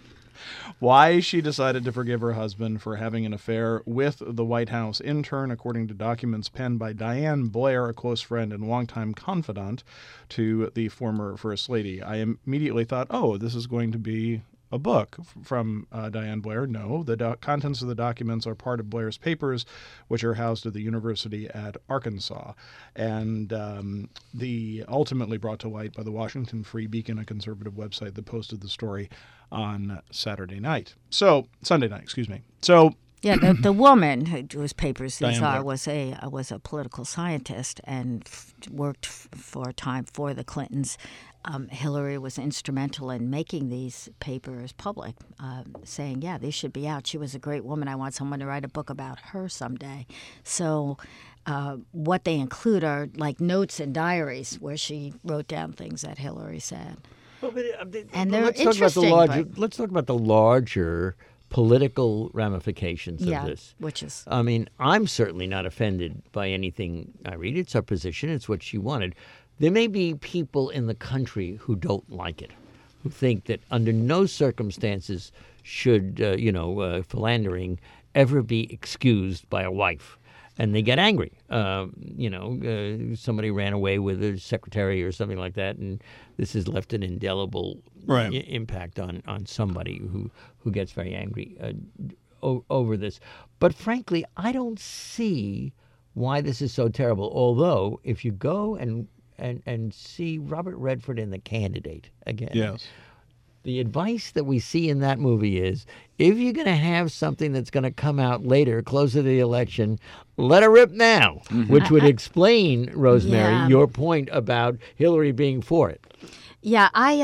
A: why she decided to forgive her husband for having an affair with the White House intern, according to documents penned by Diane Blair, a close friend and longtime confidant to the former First Lady. I immediately thought, oh, this is going to be a book f- from uh, Diane Blair. No, the doc- contents of the documents are part of Blair's papers, which are housed at the University at Arkansas, and um, the ultimately brought to light by the Washington Free Beacon, a conservative website that posted the story on Saturday night. So Sunday night, excuse me. So
D: Yeah, the, the woman who- whose papers these
A: Diane Blair.
D: are was a uh, was a political scientist and f- worked f- for a time for the Clintons. Um, Hillary was instrumental in making these papers public, uh, saying, "Yeah, these should be out. She was a great woman. I want someone to write a book about her someday." So, uh, what they include are like notes and diaries where she wrote down things that Hillary said. And they're
B: let's talk about the
D: interesting,
B: larger.
D: but-
B: Let's talk about the larger political ramifications
D: yeah,
B: of this.
D: which is
B: I mean, I'm certainly not offended by anything I read. It's her position. It's what she wanted. There may be people in the country who don't like it, who think that under no circumstances should, uh, you know, uh, philandering ever be excused by a wife. And they get angry. Uh, you know, uh, somebody ran away with a secretary or something like that, and this has left an indelible
A: Right.
B: i- impact on, on somebody who, who gets very angry uh, o- over this. But frankly, I don't see why this is so terrible. Although, if you go and and, and see Robert Redford in The Candidate again,
A: yes.
B: the advice that we see in that movie is if you're going to have something that's going to come out later, close to the election, let her rip now, which would explain, Rosemary,
D: Yeah.
B: your point about Hillary being for it.
D: Yeah, I um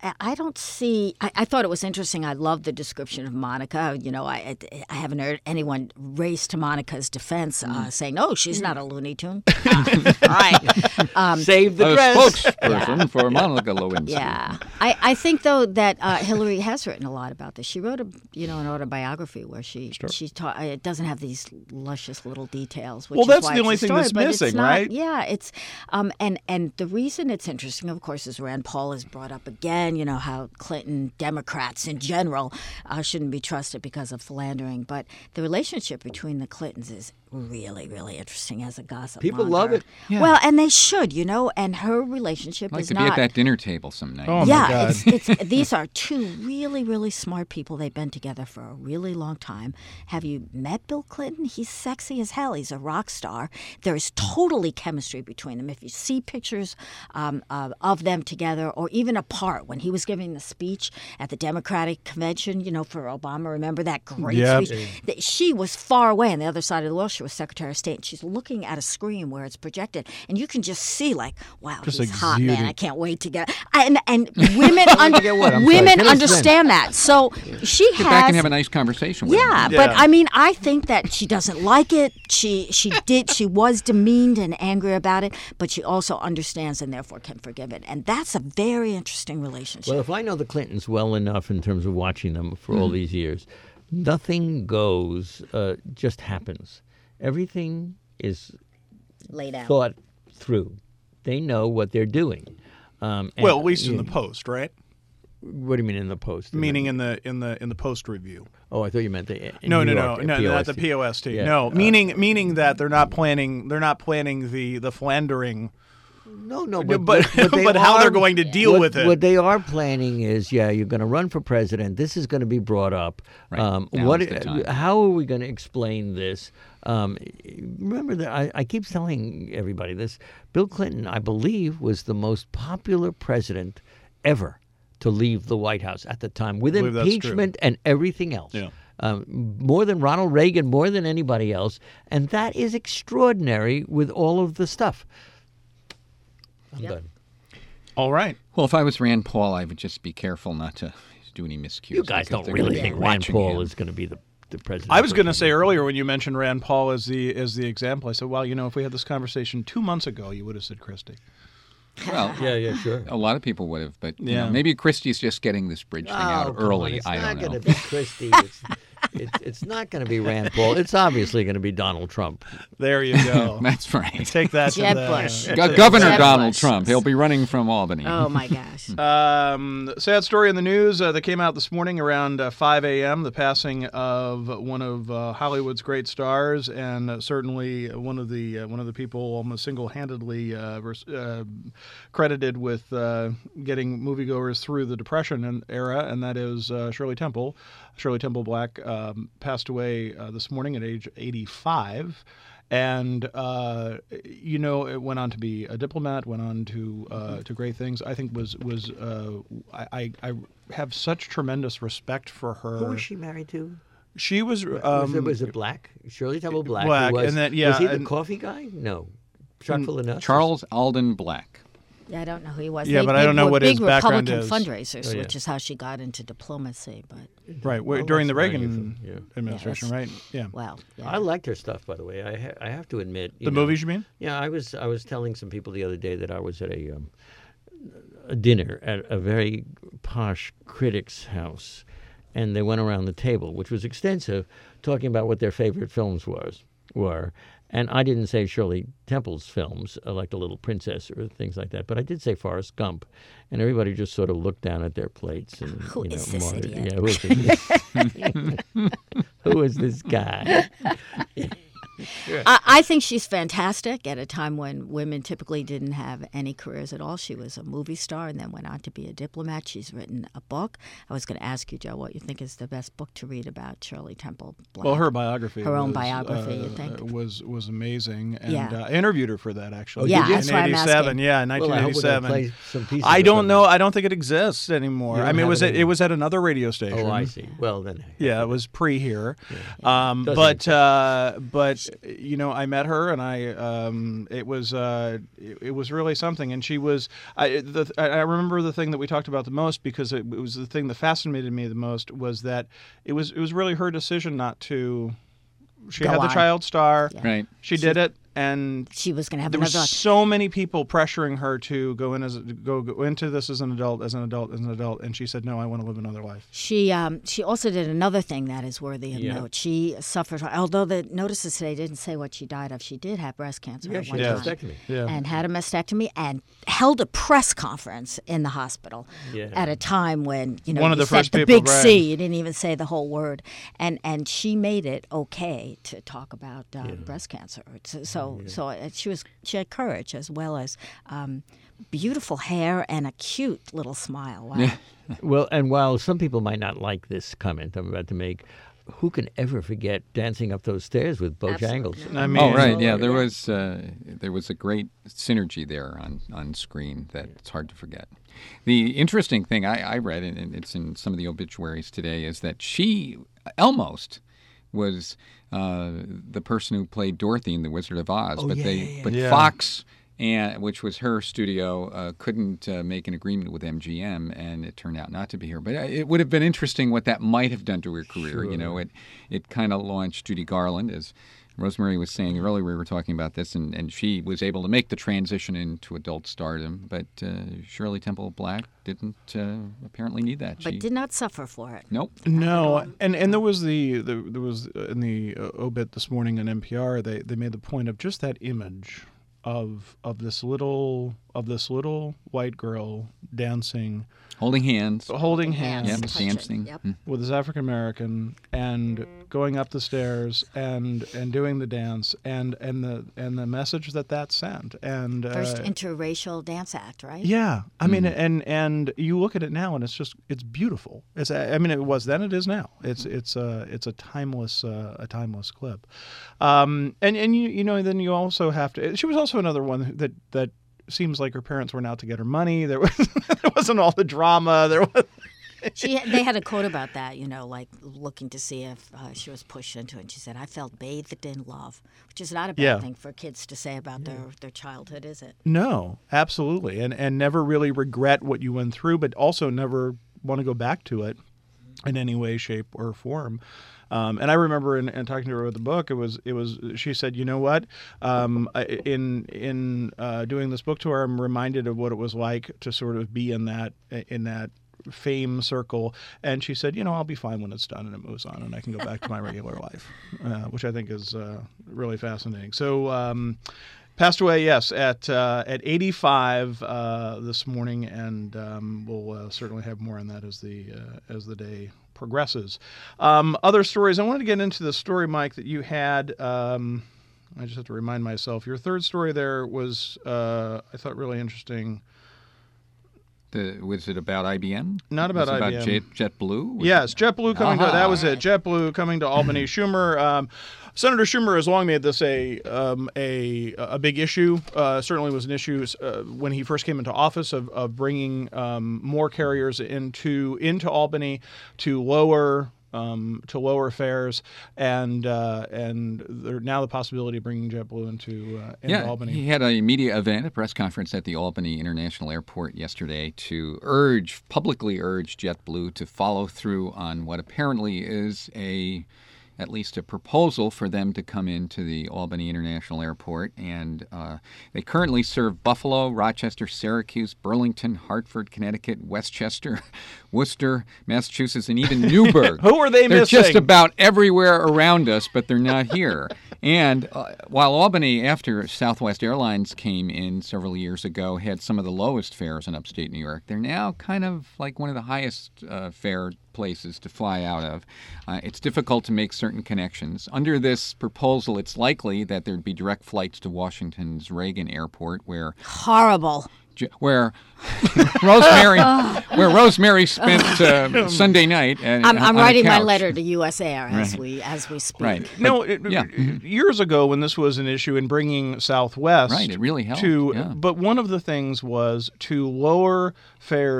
D: I, I don't see. I, I thought it was interesting. I love the description of Monica. You know, I I haven't heard anyone race to Monica's defense, uh, saying, "Oh, she's not a Looney Tune." Uh, right. Um,
B: Save the
C: A
B: dress.
C: spokesperson for Monica Lewinsky.
D: Yeah, I, I think though that uh, Hillary has written a lot about this. She wrote a you know an autobiography where she she taught. It doesn't have these luscious little details. Which
A: Well,
D: is
A: that's
D: why
A: the
D: it's
A: only
D: a
A: thing
D: story,
A: that's
D: but it's
A: missing,
D: not-
A: right?
D: Yeah, it's um and and the reason it's interesting, of course, is Rand Paul is brought up again. You know how Clinton Democrats in general uh, shouldn't be trusted because of philandering, but the relationship between the Clintons is really, really interesting as a gossip.
B: People love
D: monger.
B: it.
D: Well, and they should, you know. And her relationship
C: I'd like
D: is
C: to
D: not.
C: be at that dinner table some night.
A: Oh, my
D: yeah,
A: God.
D: it's, it's these are two really, really smart people. They've been together for a really long time. Have you met Bill Clinton? He's sexy as hell. He's a rock star. There is totally chemistry between them. If you see pictures um, uh, of them together, or even apart, when he was giving the speech at the Democratic convention, you know, for Obama, remember that great
A: Yep.
D: speech? That She was far away on the other side of the world. She was Secretary of State. And she's looking at a screen where it's projected, and you can just see, like, wow,
A: Just
D: he's hot, man.
A: exuding.
D: I can't wait to get. And and women under,
B: get what? I'm sorry.
D: women
B: Fill us in.
D: understand that. So she
C: Get back and
D: has.
C: have a nice conversation with
D: Yeah,
C: him.
D: but
A: Yeah.
D: I mean, I think that she doesn't like it. She she did. She was demeaned and angry about it, but she also understands and therefore can forgive it. And that's a very interesting relationship.
B: Well, if I know the Clintons well enough in terms of watching them for all these years, nothing goes, uh, just happens. Everything is
D: Lay down.
B: thought through. They know what they're doing. Um, and-
A: Well, at least in
B: you-
A: the Post, right?
B: What do you mean in the Post?
A: Meaning in the in the in the Post Review.
B: Oh, I thought you meant the. in
A: No,
B: New
A: no,
B: York,
A: no,
B: uh,
A: no, not the
B: P O S T.
A: P O S T.
B: Yeah.
A: No,
B: Uh,
A: meaning meaning that they're not planning they're not planning the the philandering,
B: No, no,
A: but
B: but
A: but,
B: they
A: how
B: are-
A: they're going to deal
B: what,
A: with it.
B: What they are planning is, yeah, you're going to run for president. This is going to be brought up.
C: Right.
B: Um,
C: Now
B: what?
C: is the time.
B: How are we going to explain this? Um, remember that I, I keep telling everybody this. Bill Clinton, I believe, was the most popular president ever to leave the White House at the time, with
A: believe that's true.
B: impeachment and everything else.
A: Yeah.
B: Um, more than Ronald Reagan, more than anybody else, and that is extraordinary with all of the stuff. I'm done.
A: All right.
C: Well, if I was Rand Paul, I would just be careful not to do any miscues.
B: You guys
C: because
B: don't
C: they're gonna
B: really
C: be
B: think Rand
C: watching
B: Paul
C: him.
B: is going to be the, the president?
A: I was going to say earlier when you mentioned Rand Paul as the as the example, I said, well, you know, if we had this conversation two months ago, you would have said Christie.
C: Well,
B: Yeah, yeah, sure.
C: a lot of people would have, but you
A: Yeah.
C: know, maybe Christie's just getting this bridge thing out
B: Oh, come
C: early.
B: on. It's
C: I
B: not
C: don't know.
B: going to be Christie. It's, it, it's not going to be Rand Paul. It's obviously going to be Donald Trump.
A: There you go.
C: That's right.
A: Take that to
D: Jeb
A: the,
D: Bush.
C: Go- Governor
D: Jeb
C: Donald
D: Bush.
C: Trump. He'll be running from Albany.
D: Oh my gosh.
A: Um, sad story in the news uh, that came out this morning around uh, five a.m. The passing of one of uh, Hollywood's great stars, and uh, certainly one of the uh, one of the people almost single-handedly uh, vers- uh, credited with uh, getting moviegoers through the Depression and era, and that is uh, Shirley Temple. Shirley Temple Black um, passed away uh, this morning at age eighty-five. And uh, you know, it went on to be a diplomat. Went on to uh, to great things. I think was was uh, I, I have such tremendous respect for her.
B: Who was she married to?
A: She was. Um,
B: was, it, was it Black? Shirley Temple Black. who
A: Black,
B: was,
A: and then- yeah,
B: was he the
A: and-
B: coffee guy? No. Chock-full of nuts?
C: Charles Alden Black.
D: Yeah, I don't know who he was.
A: Yeah,
D: they,
A: but I
D: they
A: don't know
D: were
A: what
D: big
A: his background
D: Republican
A: is.
D: fundraisers,
B: Oh, yeah.
D: which is how she got into diplomacy. But
A: right where-
B: Well,
A: during the
B: that's
A: Reagan
B: right, yeah.
A: administration,
D: Yeah,
A: right? Yeah.
D: well, yeah.
B: I liked her stuff, by the way. I ha- I have to admit. you
A: The
B: know,
A: movies, you mean?
B: Yeah, I was I was telling some people the other day that I was at a um, a dinner at a very posh critic's house, and they went around the table, which was extensive, talking about what their favorite films was were. And I didn't say Shirley Temple's films, uh, like The Little Princess or things like that, but I did say Forrest Gump, and everybody just sort of looked down at their plates and
D: Who
B: you know,
D: is this
B: muttered,
D: idiot?
B: Yeah, who is this? Who is this guy?
D: I, I think she's fantastic at a time when women typically didn't have any careers at all. She was a movie star and then went on to be a diplomat. She's written a book. I was going to ask you, Joe, what you think is the best book to read about Shirley Temple Black.
A: Well, her biography.
D: Her own
A: was,
D: biography,
A: uh,
D: you think?
A: was was amazing, and
D: Yeah.
A: uh, I interviewed her for that actually.
D: Yeah,
A: in
D: that's why I'm
A: eighty-seven.
D: asking.
A: Yeah, in
B: Well, I hope we're gonna
A: nineteen eighty-seven.
B: play some pieces
A: I
B: of
A: don't
B: it.
A: know. I don't think it exists anymore.
B: You
A: I
B: don't
A: mean, it
B: have
A: was
B: it
A: at, it
B: anymore?
A: was at another radio station.
B: Oh, I see. Well, then.
A: Yeah, it was pre here. Um,
B: Doesn't
A: but uh, but you know, I met her, and I um, it was uh, it, it was really something. And she was I the I remember the thing that we talked about the most, because it, it was the thing that fascinated me the most, was that it was it was really her decision not to. She
D: Go
A: had the
D: on.
A: child star.
D: Yeah.
C: Right.
A: She did it, and
D: She was going to have
A: there
D: another.
A: was so many people pressuring her to go in as a, go, go into this as an adult, as an adult, as an adult, and she said, "No, I want to live another life."
D: She um, she also did another thing that is worthy of
B: Yeah.
D: note. She suffered, although the notices today didn't say what she died of. She did have breast cancer
B: Yeah,
D: at
B: she
D: one
B: had
A: Yeah.
D: time,
B: mastectomy.
A: Yeah.
D: and had a mastectomy, and held a press conference in the hospital
B: Yeah.
D: at a time when you know
A: One of
D: you
A: the
D: said
A: first
D: the
A: people,
D: big
A: right.
D: C. You didn't even say the whole word, and and she made it okay to talk about uh, breast cancer. So so, so uh, she was she had courage, as well as um, beautiful hair and a cute little smile. Wow.
B: Well, and while some people might not like this comment I'm about to make, who can ever forget dancing up those stairs with Bojangles?
D: Absolutely.
A: I mean,
C: Oh right, yeah.
D: Absolutely,
C: There
D: yeah.
C: was uh, there was a great synergy there on, on screen that it's hard to forget. The interesting thing I, I read, and it's in some of the obituaries today, is that she almost was uh, the person who played Dorothy in The Wizard of Oz,
B: Oh,
C: but
B: yeah,
C: they
B: yeah, yeah.
C: but
A: Yeah.
C: Fox, and which was her studio, uh, couldn't uh, make an agreement with M G M, and it turned out not to be her. But uh, it would have been interesting what that might have done to her career. You know, it it kind of launched Judy Garland, as Rosemary was saying earlier. We were talking about this, and, and she was able to make the transition into adult stardom. But uh, Shirley Temple Black didn't uh, apparently need that.
D: But
C: she,
D: did not suffer for it.
C: nope.
A: No, and and there was the, the there was uh, in the uh, obit this morning on N P R. They they made the point of just that image of of this little of this little white girl dancing,
C: Holding hands.
A: holding
D: Hands.
A: hands
C: Yep,
D: touching.
C: dancing.
D: Yep.
C: Mm.
A: with this African American, and going up the stairs and and doing the dance, and and the and the message that that sent, and
D: First
A: uh,
D: interracial dance act, right?
A: yeah, I mean, and and you look at it now, and it's just it's beautiful. It's I mean, it was then, it is now. It's it's a it's a timeless uh, a timeless clip, um, and and you you know then you also have to. She was also another one that that seems like her parents were out to get her money. There was there wasn't all the drama. There was.
D: She they had a quote about that, you know, like looking to see if uh, she was pushed into it. And she said, "I felt bathed in love," which is not a bad
A: Yeah.
D: thing for kids to say about their, their childhood, is it?
A: No, absolutely, and and never really regret what you went through, but also never want to go back to it in any way, shape, or form. Um, and I remember in, in talking to her about the book, it was it was she said, you know what, um, I- in in uh, doing this book tour, I'm reminded of what it was like to sort of be in that in that fame circle. And she said, you know, I'll be fine when it's done and it moves on and I can go back to my regular life, uh, which I think is uh, really fascinating. So. Um, Passed away, yes, at uh, at eighty-five uh, this morning, and um, we'll uh, certainly have more on that as the uh, as the day progresses. Um, other stories. I wanted to get into the story, Mike, that you had. Um, I just have to remind myself. Your third story there was, uh, I thought, really interesting.
C: The, was it about I B M?
A: Not about
C: was it
A: I B M.
C: About Jet, JetBlue? Was
A: Yes,
C: it-
A: JetBlue coming to
C: Aha.
A: that was it. JetBlue coming to Albany. Schumer, um, Senator Schumer has long made this a um, a a big issue. Uh, certainly was an issue uh, when he first came into office of, of bringing um, more carriers into into Albany to lower. Um, to lower fares, and uh, and there, now the possibility of bringing JetBlue into uh, into
C: Yeah,
A: Albany.
C: he had a media event, a press conference at the Albany International Airport yesterday to urge, publicly urge JetBlue to follow through on what apparently is a, at least a proposal for them to come into the Albany International Airport. And uh, they currently serve Buffalo, Rochester, Syracuse, Burlington, Hartford, Connecticut, Westchester, Worcester, Massachusetts, and even Newburgh.
A: Who are they
C: They're
A: missing?
C: just about everywhere around us, but they're not here. And uh, while Albany, after Southwest Airlines came in several years ago, had some of the lowest fares in upstate New York, they're now kind of like one of the highest uh, fare places to fly out of. Uh, it's difficult to make certain connections. Under this proposal, it's likely that there'd be direct flights to Washington's Reagan Airport, where
D: Horrible.
C: where Rosemary where Rosemary spent uh, Sunday night. And,
D: I'm, I'm
C: on a
D: writing my
C: couch.
D: letter to U S Air as
C: Right.
D: we as we speak.
C: Right.
A: No,
C: But-
A: it,
C: yeah.
A: years ago when this was an issue in bringing Southwest,
C: Right, it really helped,
A: To,
C: yeah.
A: But one of the things was to lower fares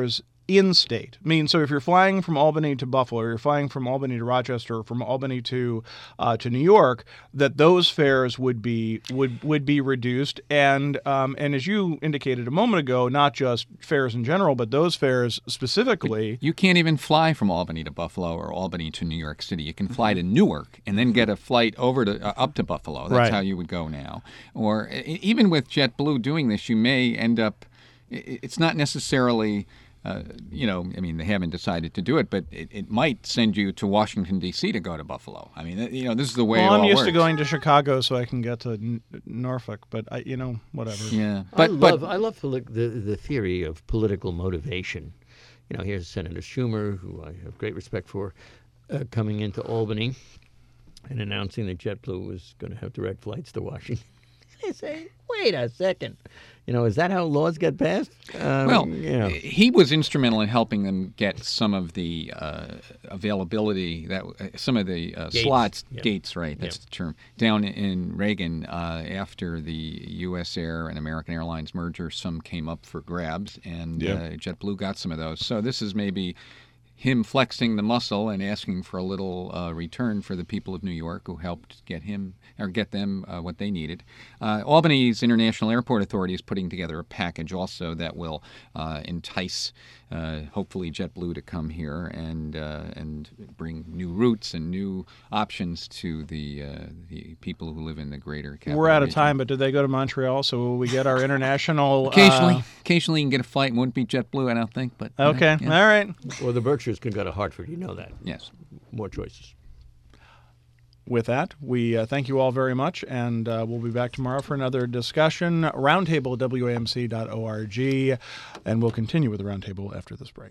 A: in-state. I mean, so if you're flying from Albany to Buffalo, or you're flying from Albany to Rochester, or from Albany to uh, to New York, that those fares would be would would be reduced. And um, and as you indicated a moment ago, not just fares in general, but those fares specifically.
C: You can't even fly from Albany to Buffalo or Albany to New York City. You can fly to Newark and then get a flight over to uh, up to Buffalo. That's
A: Right.
C: how you would go now. Or e- even with JetBlue doing this, you may end up. i- It's not necessarily. Uh, you know, I mean, they haven't decided to do it, but it, it might send you to Washington, D C to go to Buffalo. I mean, you know, this is the way
A: Well,
C: it
A: I'm
C: all
A: used
C: works.
A: to going to Chicago so I can get to N- Norfolk, but I, you know, whatever.
C: Yeah,
B: I
C: but
B: love
C: but
B: I love the, the the theory of political motivation. You know, here's Senator Schumer, who I have great respect for, uh, coming into Albany and announcing that JetBlue was going to have direct flights to Washington. They say, wait a second. You know, is that how laws get passed? Um,
C: Well,
B: you know.
C: he was instrumental in helping them get some of the uh, availability that uh, some of the uh,
B: Gates.
C: slots
B: Yep.
C: gates, right? That's
B: Yep.
C: the term. Down in Reagan, uh, after the U S Air and American Airlines merger, some came up for grabs, and
A: Yeah.
C: uh, JetBlue got some of those. So this is maybe him flexing the muscle and asking for a little uh, return for the people of New York who helped get him or get them uh, what they needed. Uh, Albany's International Airport Authority is putting together a package also that will uh, entice, uh, hopefully, JetBlue to come here and uh, and bring new routes and new options to the uh, the people who live in the greater capital
A: We're out of
C: region.
A: time, but did they go to Montreal? So will we get our international?
C: Occasionally,
A: uh,
C: occasionally you can get a flight. It wouldn't be JetBlue, I don't think, but you know,
A: okay,
C: yeah.
A: all right.
B: Or the Berkshires can go to Hartford. You know that.
C: Yes.
B: More choices.
A: With that, we uh, thank you all very much, and uh, we'll be back tomorrow for another discussion. Roundtable, W A M C dot org, and we'll continue with the Roundtable after this break.